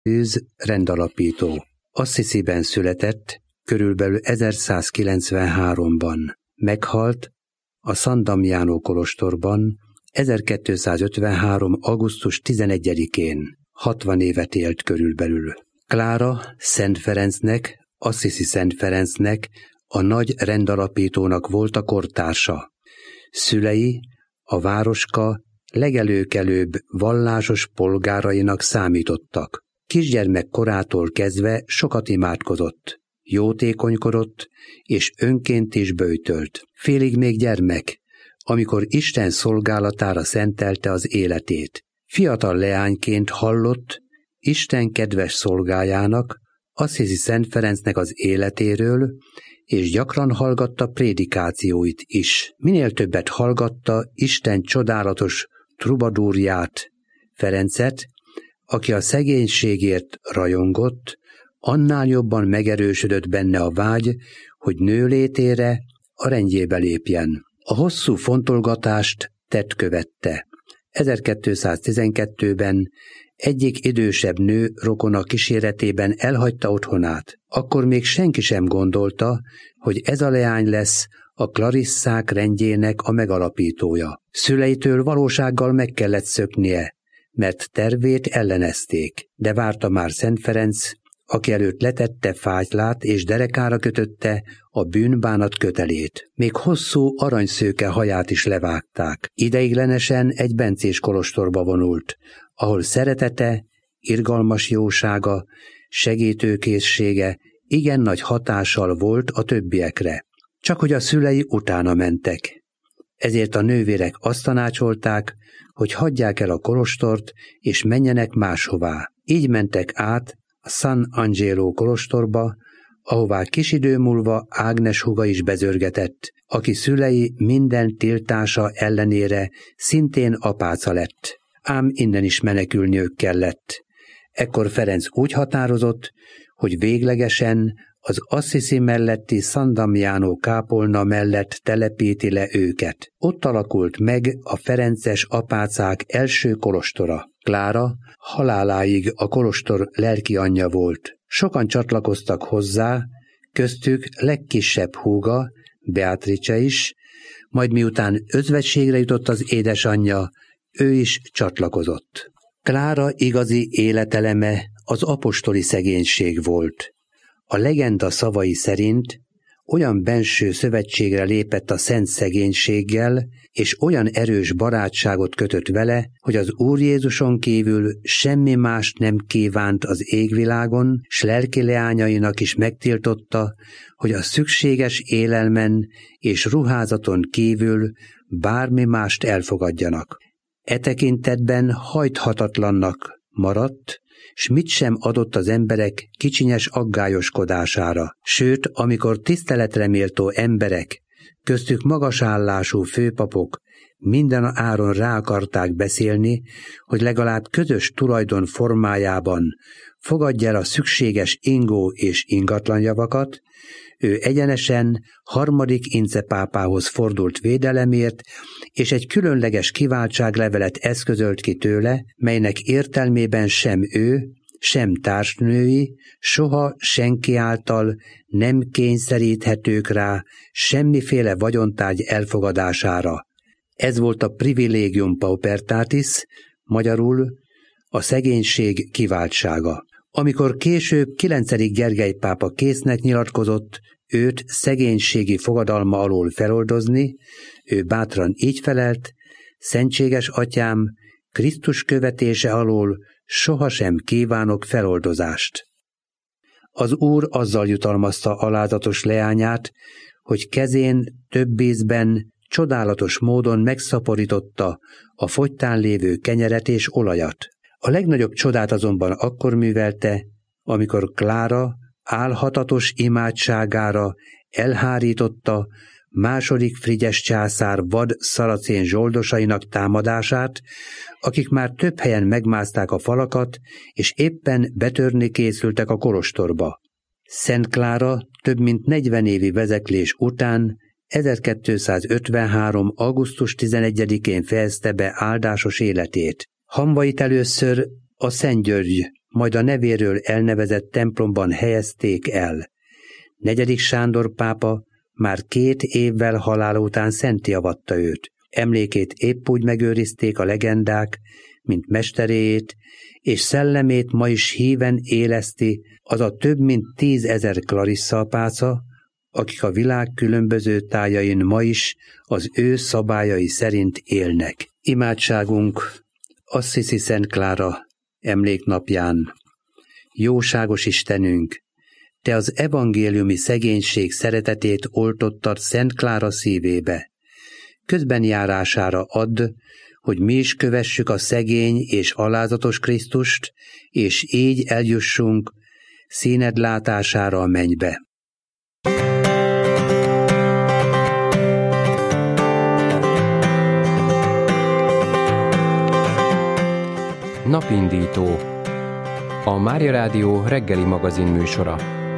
Tűz rendalapító. Assisiben született, körülbelül 1193-ban. Meghalt a San Damiano kolostorban 1253. augusztus 11-én. 60 évet élt körülbelül. Klára Szent Ferencnek, Assisi Szent Ferencnek, a nagy rendalapítónak volt a kortársa. Szülei a városka legelőkelőbb vallásos polgárainak számítottak. Kisgyermek korától kezdve sokat imádkozott, jótékonykodott és önként is böjtölt. Félig még gyermek, amikor Isten szolgálatára szentelte az életét. Fiatal leányként hallott Isten kedves szolgájának, Assisi Szent Ferencnek az életéről, és gyakran hallgatta prédikációit is. Minél többet hallgatta Isten csodálatos trubadúrját, Ferencet, aki a szegénységért rajongott, annál jobban megerősödött benne a vágy, hogy nőlétére a rendjébe lépjen. A hosszú fontolgatást tett követte. 1212-ben egyik idősebb nő rokona kíséretében elhagyta otthonát. Akkor még senki sem gondolta, hogy ez a leány lesz a Klarisszák rendjének a megalapítója. Szüleitől valósággal meg kellett szöknie, mert tervét ellenezték, de várta már Szent Ferenc, aki előtt letette fátylát és derekára kötötte a bűnbánat kötelét. Még hosszú aranyszőke haját is levágták. Ideiglenesen egy bencés kolostorba vonult, ahol szeretete, irgalmas jósága, segítőkészsége igen nagy hatással volt a többiekre. Csak hogy a szülei utána mentek. Ezért a nővérek azt tanácsolták, hogy hagyják el a kolostort és menjenek máshová. Így mentek át a San Angelo kolostorba, ahová kis idő múlva Ágnes húga is bezörgetett, aki szülei minden tiltása ellenére szintén apáca lett. Ám innen is menekülniük kellett. Ekkor Ferenc úgy határozott, hogy véglegesen az Assisi melletti San Damiano kápolna mellett telepíti le őket. Ott alakult meg a ferences apácák első kolostora. Klára haláláig a kolostor lelki anyja volt. Sokan csatlakoztak hozzá, köztük legkisebb húga, Beatrice is, majd miután özvegységre jutott az édesanyja, ő is csatlakozott. Klára igazi életeleme az apostoli szegénység volt. A legenda szavai szerint olyan benső szövetségre lépett a szent szegénységgel, és olyan erős barátságot kötött vele, hogy az Úr Jézuson kívül semmi mást nem kívánt az égvilágon, s lelki leányainak is megtiltotta, hogy a szükséges élelmen és ruházaton kívül bármi mást elfogadjanak. E tekintetben hajthatatlannak maradt, s mit sem adott az emberek kicsinyes aggályoskodására. Sőt, amikor tiszteletre méltó emberek, köztük magasállású főpapok minden áron rá akarták beszélni, hogy legalább közös tulajdon formájában fogadja el a szükséges ingó és ingatlanjavakat, ő egyenesen harmadik Ince pápához fordult védelemért, és egy különleges kiváltságlevelet eszközölt ki tőle, melynek értelmében sem ő, sem társnői soha senki által nem kényszeríthetők rá semmiféle vagyontárgy elfogadására. Ez volt a privilegium paupertatis, magyarul a szegénység kiváltsága. Amikor később 9. Gergely pápa késznek nyilatkozott őt szegénységi fogadalma alól feloldozni, ő bátran így felelt: szentséges atyám, Krisztus követése alól sohasem kívánok feloldozást. Az Úr azzal jutalmazta alázatos leányát, hogy kezén több ízben csodálatos módon megszaporította a fogytán lévő kenyeret és olajat. A legnagyobb csodát azonban akkor művelte, amikor Klára álhatatos imádságára elhárította II. Frigyes császár vad szaracén zsoldosainak támadását, akik már több helyen megmászták a falakat, és éppen betörni készültek a kolostorba. Szent Klára több mint 40 évi vezeklés után 1253. augusztus 11-én fejezte be áldásos életét. Hamvait először a Szent György majd a nevéről elnevezett templomban helyezték el. 4. Sándor pápa már 2 évvel halála után szentté avatta őt. Emlékét épp úgy megőrizték a legendák, mint mesteréjét, és szellemét ma is híven éleszti az a több mint 10 000 klarisszapáca, akik a világ különböző tájain ma is az ő szabályai szerint élnek. Imádságunk Assisi Szent Klára emléknapján. Jóságos Istenünk, Te az evangéliumi szegénység szeretetét oltottad Szent Klára szívébe. Közbenjárására add, hogy mi is kövessük a szegény és alázatos Krisztust, és így eljussunk színed látására a mennybe. Napindító, a Mária Rádió reggeli magazin műsora.